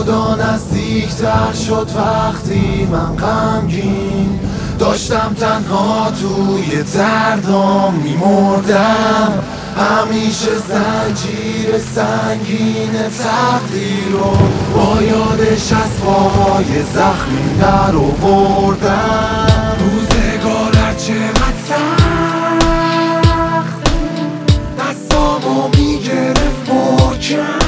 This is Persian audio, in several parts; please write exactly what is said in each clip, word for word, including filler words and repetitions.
خدا نزدیکتر شد وقتی من غمگین داشتم تنها توی دردام میمردم. همیشه زنجیر سنگین تقدیر رو با یادش از پاهای زخمی در آوردم. روزگار هرچقدر سخت دستامو میگرفت محکم.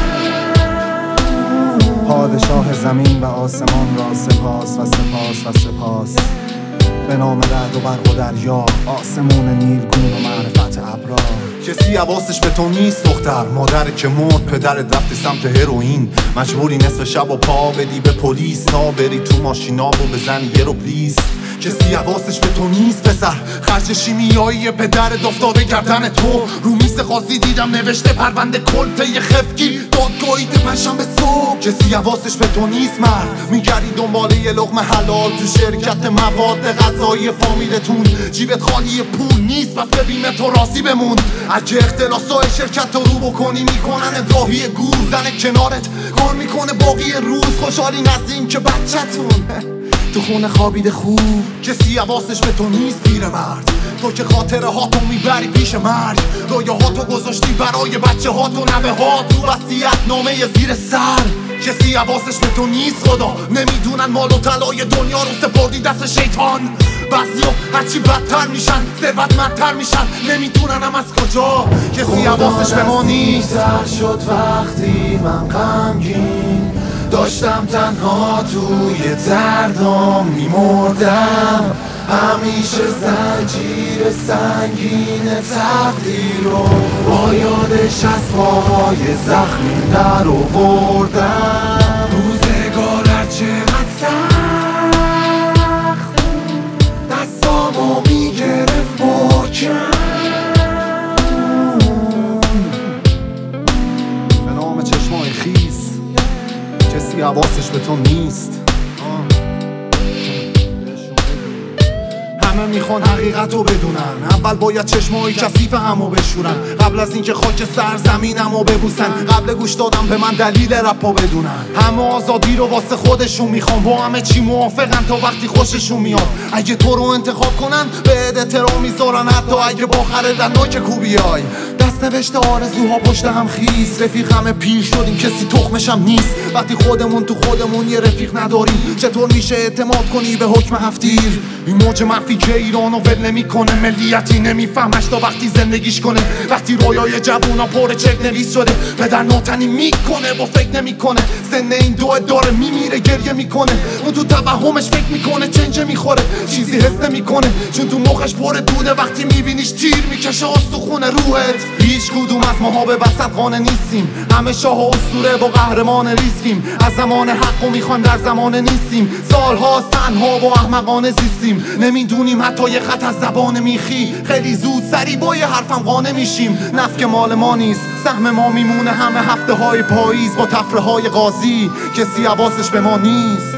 پادشاه زمین و آسمان را سپاس و سپاس و سپاس. به نام رعد و برق و دریا، آسمون نیلگون و معرفت ابرا. کسی حواسش به تو نیست دختر، مادر که مرد، پدرت رفتی سمت هروئین. مجبوری نصف شب و پا بدی به پلیس تا بری تو ماشینا و بزنی یه رو پلیز. کسی حواسش به تو نیست پسر، خرج شیمیایی پدرت افتاده گردن تو. رو میز قاضی دیدم نوشته پرونده کلته خفگیر دادگاهی پنجشنبه صبح. کسی حواسش به تو نیست مرد، میگردی دنبال یه لقمه حلال تو شرکت مواد غذایی فامیلتون. جیبت خالی پول نیست پس ببین تو راضی بمون. اگه اختلاسای شرکت رو رو بکنی میکنن راهی گور. زن کنارت کار میکنه باقی روز، خوشحالی نزد این که بچه‌تون تو خونه خوابیده خوب. کسی حواسش به تو نیست پیرمرد، تو که خاطره هاتو میبری پیش مرگ. رویه هاتو گذاشتی برای بچه هاتو نوه هات رو وصیت نامه زیر سر. کسی حواسش به تو نیست خدا، نمیدونن مال و طلای دنیا رو سپردی دست شیطان. بعضیا هرچی بدتر میشن ثروتمندتر میشن، نمیدونن هم از کجا. کسی حواسش به ما نیست. شد وقتی من غمگین داشتم تنها توی دردام میمردم. همیشه زنجیر سنگین تقدیر رو با یادش از پاهای زخمی در آوردم. روزگار هرچقدر سخت دستامو میگرفت محکم. به نام چشمای خیس، کسی حواسش به تو نیست. همه میخوان حقیقت رو بدونن، اول باید چشمای کثیف همو بشورن. قبل از اینکه خاک سرزمینمو ببوسن، قبل گوش دادم به من دلیل رپا بدونن. همه آزادی رو واسه خودشون میخوان، با همه چی موافقن تا وقتی خوششون میاد. اگه تو رو انتخاب کنن به احترام میذارن، حتی اگه با خردناک کوبیای. دست نوشته آرزوها پشت هم خیس، رفیق همه پیر شدیم کسی تخمشم نیست. وقتی خودمون تو خودمون یه رفیق نداریم، چطور میشه اعتماد کنی به حکم هفتیر؟ این موج منفی که ایرانو ول نمیکنه، ملیتی نمیفهمش تا وقتی زندگیش کنه. وقتی رویای جوونا پر چک نویس شده، پدر ناتنی میکنه با فکر نمیکنه. سن این دو داره میمیره گریه میکنه، اون تو توهمش فکر میکنه چنجه میخوره. چیزی حس نمیکنه چون تو مخش پر دوده، وقتی میبینیش تیر میکشه استخونه روحت. هیچ کدوم از ماها به وسط خانه نیستیم، همه شاه و اسطوره با قهرمان ریسکیم. از زمان حقو میخوان در زمان نیستیم، سالهاست تنها و احمقانه زیستیم. نمیدونیم حتی یه خط از زبان میخی، خیلی زود سری با یه حرفم قانع میشیم. نفک مال ما نیست، سهم ما میمونه همه هفته های پاییز با تفره های قاضی. کسی حواسش به ما نیست.